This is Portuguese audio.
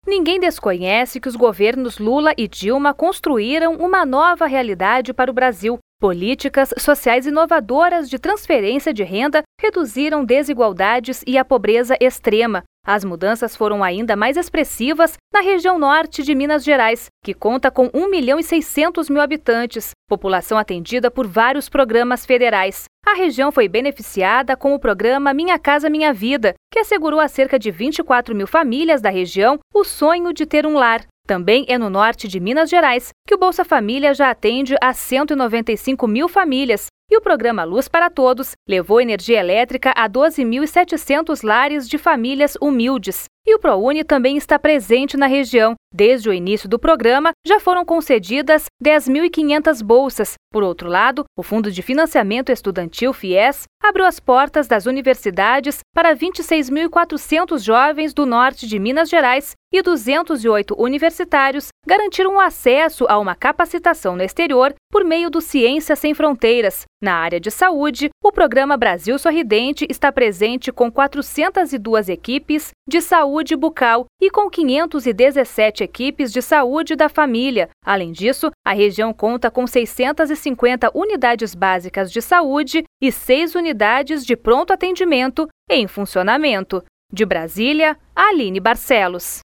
Ninguém desconhece que os governos Lula e Dilma construíram uma nova realidade para o Brasil. Políticas sociais inovadoras de transferência de renda reduziram desigualdades e a pobreza extrema. As mudanças foram ainda mais expressivas na região norte de Minas Gerais, que conta com 1.600.000 habitantes, população atendida por vários programas federais. A região foi beneficiada com o programa Minha Casa Minha Vida, que assegurou a cerca de 24.000 famílias da região o sonho de ter um lar. Também é no norte de Minas Gerais que o Bolsa Família já atende a 195.000 famílias e o programa Luz para Todos levou energia elétrica a 12.700 lares de famílias humildes. E o ProUni também está presente na região. Desde o início do programa, já foram concedidas 10.500 bolsas. Por outro lado, o Fundo de Financiamento Estudantil, FIES, abriu as portas das universidades para 26.400 jovens do norte de Minas Gerais e 208 universitários garantiram o acesso a uma capacitação no exterior por meio do Ciência Sem Fronteiras. Na área de saúde, o programa Brasil Sorridente está presente com 402 equipes de saúde bucal e com 517 equipes de saúde da família. Além disso, a região conta com 650 unidades básicas de saúde e 6 unidades de pronto atendimento em funcionamento. De Brasília, Aline Barcelos.